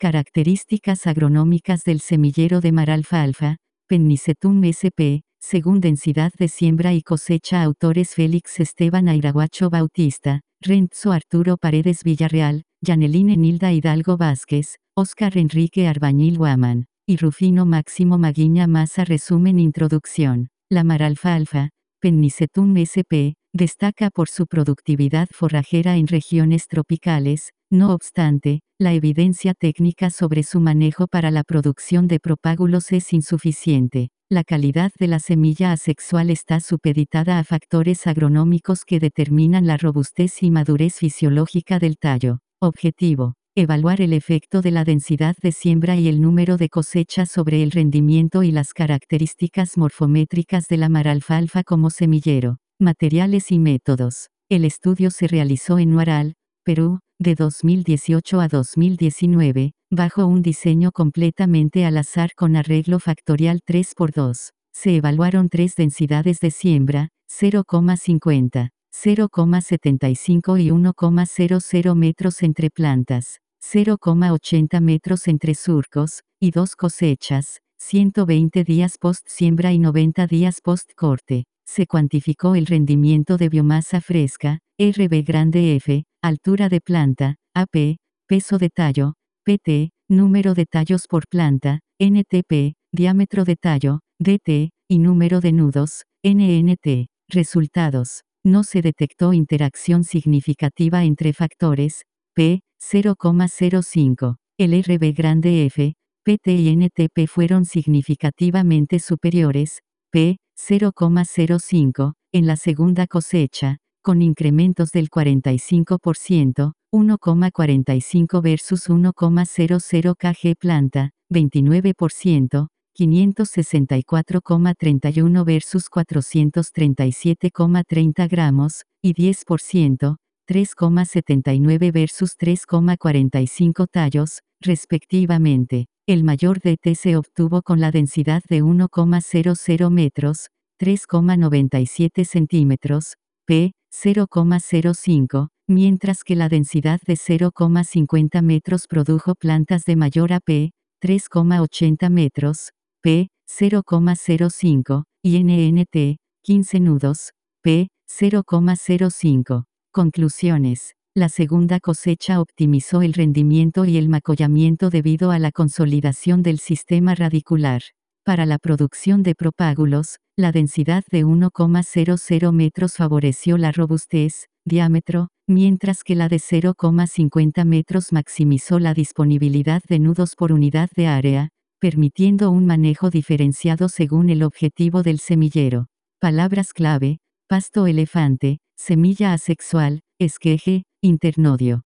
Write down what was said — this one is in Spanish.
Características agronómicas del semillero de Maralfa-alfa, Pennisetum sp. Según densidad de siembra y cosecha. Autores: Félix Esteban Airaguacho Bautista, Renzo Arturo Paredes Villarreal, Yaneline Nilda Hidalgo Vázquez, Óscar Enrique Arbañil Guaman, y Rufino Máximo Maguiña Maza. Resumen. Introducción. La Maralfa-alfa, Pennisetum sp. destaca por su productividad forrajera en regiones tropicales. No obstante, la evidencia técnica sobre su manejo para la producción de propágulos es insuficiente. La calidad de la semilla asexual está supeditada a factores agronómicos que determinan la robustez y madurez fisiológica del tallo. Objetivo: evaluar el efecto de la densidad de siembra y el número de cosechas sobre el rendimiento y las características morfométricas de la Maralfa-alfa como semillero. Materiales y métodos. El estudio se realizó en Huaral, Perú, de 2018 a 2019, bajo un diseño completamente al azar con arreglo factorial 3×2. Se evaluaron tres densidades de siembra: 0,50, 0,75 y 1,00 metros entre plantas, 0,80 metros entre surcos, y dos cosechas, 120 días post siembra y 90 días post corte. Se cuantificó el rendimiento de biomasa fresca, RB grande F, altura de planta, AP, peso de tallo, PT, número de tallos por planta, NTP, diámetro de tallo, DT, y número de nudos, NNT. Resultados: no se detectó interacción significativa entre factores, P, 0,05. El RB grande F, PT y NTP fueron significativamente superiores, P, 0,05, en la segunda cosecha, con incrementos del 45%, 1,45 versus 1,00 kg planta, 29%, 564,31 versus 437,30 gramos, y 10%, 3,79 versus 3,45 tallos, respectivamente. El mayor DT se obtuvo con la densidad de 1,00 metros, 3,97 centímetros, P, 0,05, mientras que la densidad de 0,50 metros produjo plantas de mayor AP, 3,80 metros, P, 0,05, y NNT, 15 nudos, P, 0,05. Conclusiones. La segunda cosecha optimizó el rendimiento y el macollamiento debido a la consolidación del sistema radicular. Para la producción de propágulos, la densidad de 1,00 metros favoreció la robustez, diámetro, mientras que la de 0,50 metros maximizó la disponibilidad de nudos por unidad de área, permitiendo un manejo diferenciado según el objetivo del semillero. Palabras clave: pasto elefante, semilla asexual, esqueje, internodio.